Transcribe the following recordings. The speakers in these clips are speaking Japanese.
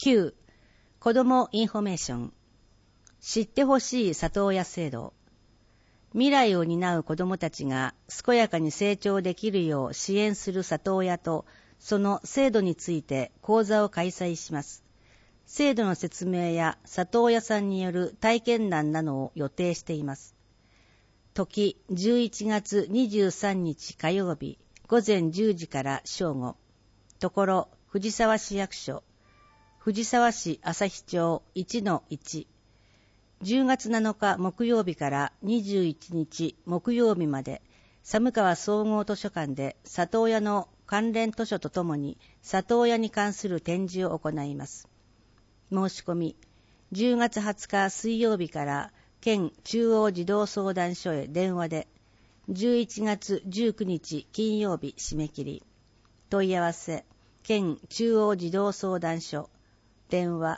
9、子どもインフォメーション。知ってほしい里親制度。未来を担う子どもたちが健やかに成長できるよう支援する里親と、その制度について講座を開催します。制度の説明や里親さんによる体験談などを予定しています。時11月23日火曜日午前10時から正午。ところ藤沢市役所、藤沢市旭町 1-1。10月7日木曜日から21日木曜日まで、寒川総合図書館で里親の関連図書とともに里親に関する展示を行います。申し込み、10月20日水曜日から県中央児童相談所へ電話で、11月19日金曜日締め切り。問い合わせ、県中央児童相談所、電話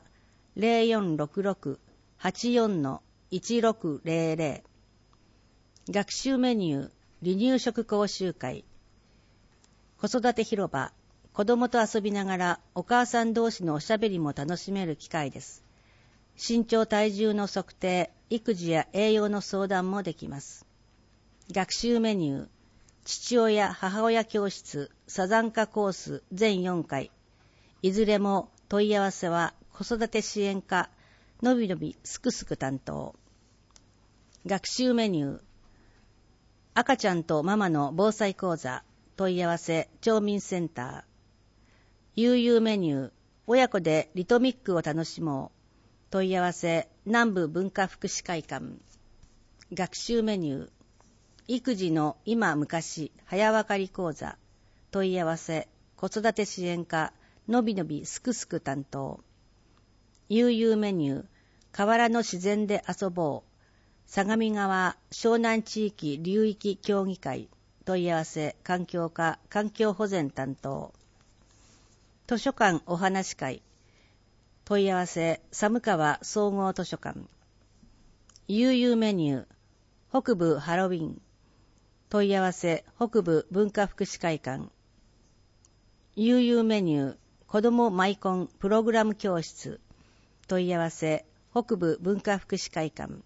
0466-84-1600。学習メニュー、離乳食講習会。子育て広場、子供と遊びながらお母さん同士のおしゃべりも楽しめる機会です。身長体重の測定、育児や栄養の相談もできます。学習メニュー、父親母親教室サザンカコース全4回。いずれも問い合わせは子育て支援課のびのびすくすく担当。学習メニュー、赤ちゃんとママの防災講座、問い合わせ町民センター。悠々メニュー、親子でリトミックを楽しもう、問い合わせ南部文化福祉会館。学習メニュー、育児の今昔早わかり講座、問い合わせ子育て支援課のびのびすくすく担当。悠々メニュー、河原の自然で遊ぼう、相模川湘南地域流域協議会。問い合わせ環境課環境保全担当。図書館お話会。問い合わせ寒川総合図書館。悠々メニュー、北部ハロウィン。問い合わせ北部文化福祉会館。悠々メニュー、子どもマイコンプログラム教室。問い合わせ北部文化福祉会館。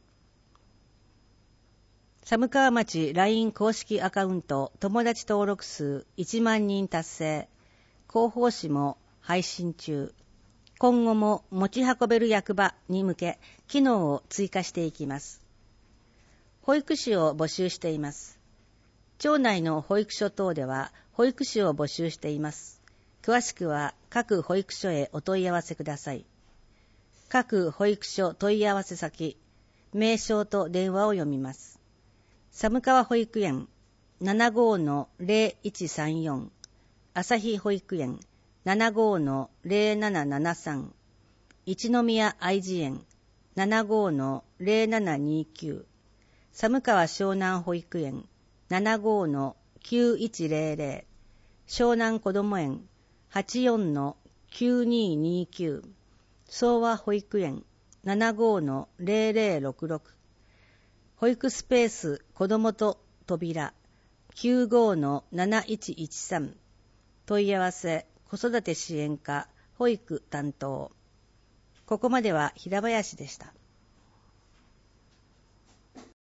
寒川町 LINE 公式アカウント友達登録数1万人達成。広報誌も配信中。今後も持ち運べる役場に向け機能を追加していきます。保育士を募集しています。町内の保育所等では保育士を募集しています。詳しくは各保育所へお問い合わせください。各保育所問い合わせ先、名称と電話を読みます。寒川保育園 75-0134、朝日保育園 75-0773、一宮愛知園 75-0729、寒川湘南保育園 75-9100、湘南こども園 84-9229、総和保育園 75-0066、保育スペース子どもと扉 95-7113。問い合わせ子育て支援課保育担当。ここまでは平林でした。